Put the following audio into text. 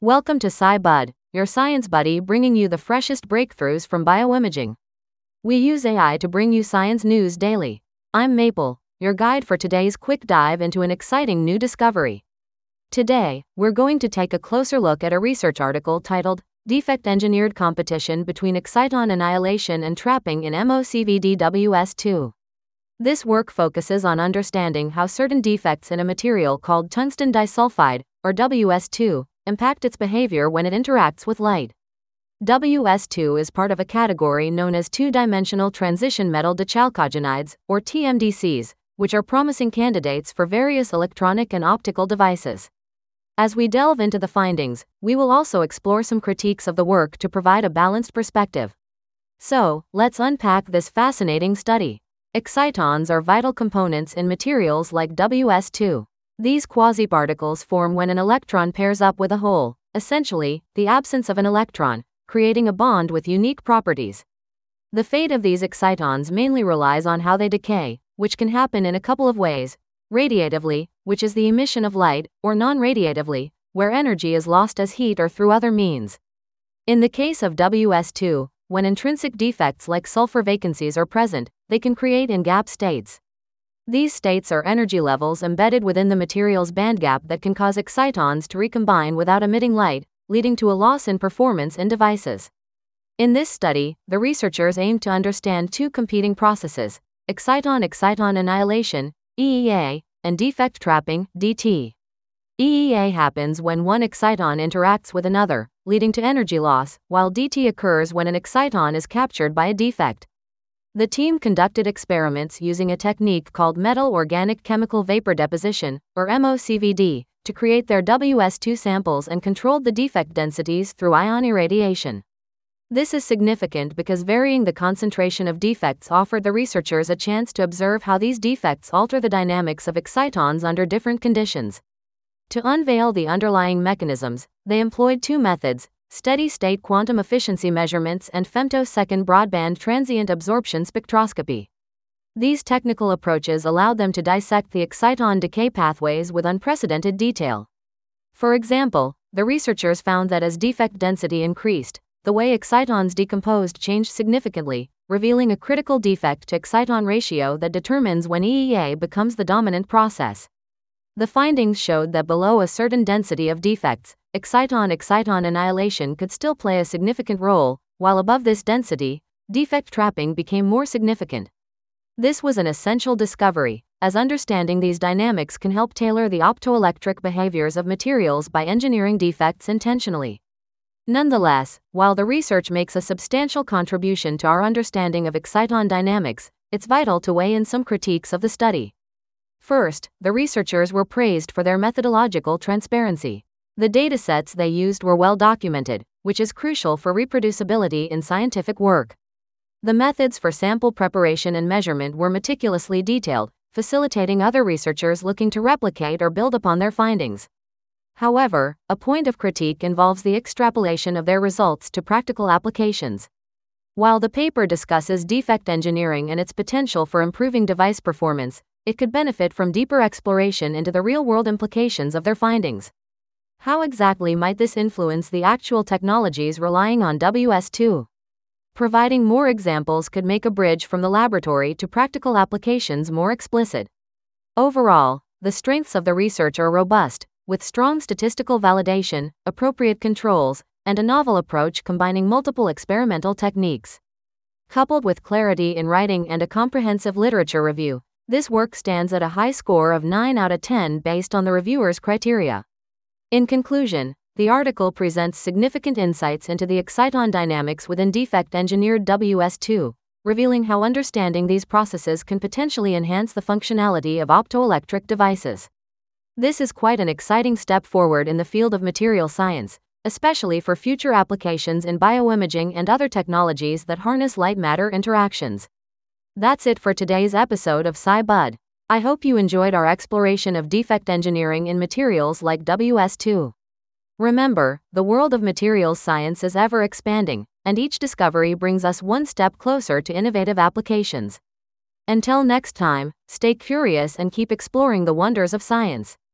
Welcome to SciBud, your science buddy bringing you the freshest breakthroughs from bioimaging. We use AI to bring you science news daily. I'm Maple, your guide for today's quick dive into an exciting new discovery. Today, we're going to take a closer look at a research article titled, Defect Engineered Competition Between Exciton Annihilation and Trapping in MOCVD-WS2. This work focuses on understanding how certain defects in a material called tungsten disulfide, or WS2, impact its behavior when it interacts with light. WS2 is part of a category known as two-dimensional transition metal dichalcogenides, or TMDCs, which are promising candidates for various electronic and optical devices. As we delve into the findings, we will also explore some critiques of the work to provide a balanced perspective. So, let's unpack this fascinating study. Excitons are vital components in materials like WS2. These quasiparticles form when an electron pairs up with a hole, essentially, the absence of an electron, creating a bond with unique properties. The fate of these excitons mainly relies on how they decay, which can happen in a couple of ways: radiatively, which is the emission of light, or non-radiatively, where energy is lost as heat or through other means. In the case of WS2, when intrinsic defects like sulfur vacancies are present, they can create in-gap states. These states are energy levels embedded within the material's bandgap that can cause excitons to recombine without emitting light, leading to a loss in performance in devices. In this study, the researchers aimed to understand two competing processes: exciton annihilation, EEA, and defect trapping, DT. EEA happens when one exciton interacts with another, leading to energy loss, while DT occurs when an exciton is captured by a defect. The team conducted experiments using a technique called metal organic chemical vapor deposition, or MOCVD, to create their WS2 samples and controlled the defect densities through ion irradiation. This is significant because varying the concentration of defects offered the researchers a chance to observe how these defects alter the dynamics of excitons under different conditions. To unveil the underlying mechanisms, they employed two methods: steady-state quantum efficiency measurements and femtosecond broadband transient absorption spectroscopy. These technical approaches allowed them to dissect the exciton decay pathways with unprecedented detail. For example, the researchers found that as defect density increased, the way excitons decomposed changed significantly, revealing a critical defect to exciton ratio that determines when EEA becomes the dominant process. The findings showed that below a certain density of defects, exciton annihilation could still play a significant role, while above this density, defect trapping became more significant. This was an essential discovery, as understanding these dynamics can help tailor the optoelectric behaviors of materials by engineering defects intentionally. Nonetheless, while the research makes a substantial contribution to our understanding of exciton dynamics, it's vital to weigh in some critiques of the study. First, the researchers were praised for their methodological transparency. The datasets they used were well documented, which is crucial for reproducibility in scientific work. The methods for sample preparation and measurement were meticulously detailed, facilitating other researchers looking to replicate or build upon their findings. However, a point of critique involves the extrapolation of their results to practical applications. While the paper discusses defect engineering and its potential for improving device performance, it could benefit from deeper exploration into the real-world implications of their findings. How exactly might this influence the actual technologies relying on WS2? Providing more examples could make a bridge from the laboratory to practical applications more explicit. Overall, the strengths of the research are robust, with strong statistical validation, appropriate controls, and a novel approach combining multiple experimental techniques. Coupled with clarity in writing and a comprehensive literature review, this work stands at a high score of 9 out of 10 based on the reviewer's criteria. In conclusion, the article presents significant insights into the exciton dynamics within defect-engineered WS2, revealing how understanding these processes can potentially enhance the functionality of optoelectric devices. This is quite an exciting step forward in the field of material science, especially for future applications in bioimaging and other technologies that harness light-matter interactions. That's it for today's episode of SciBud. I hope you enjoyed our exploration of defect engineering in materials like WS2. Remember, the world of materials science is ever expanding, and each discovery brings us one step closer to innovative applications. Until next time, stay curious and keep exploring the wonders of science.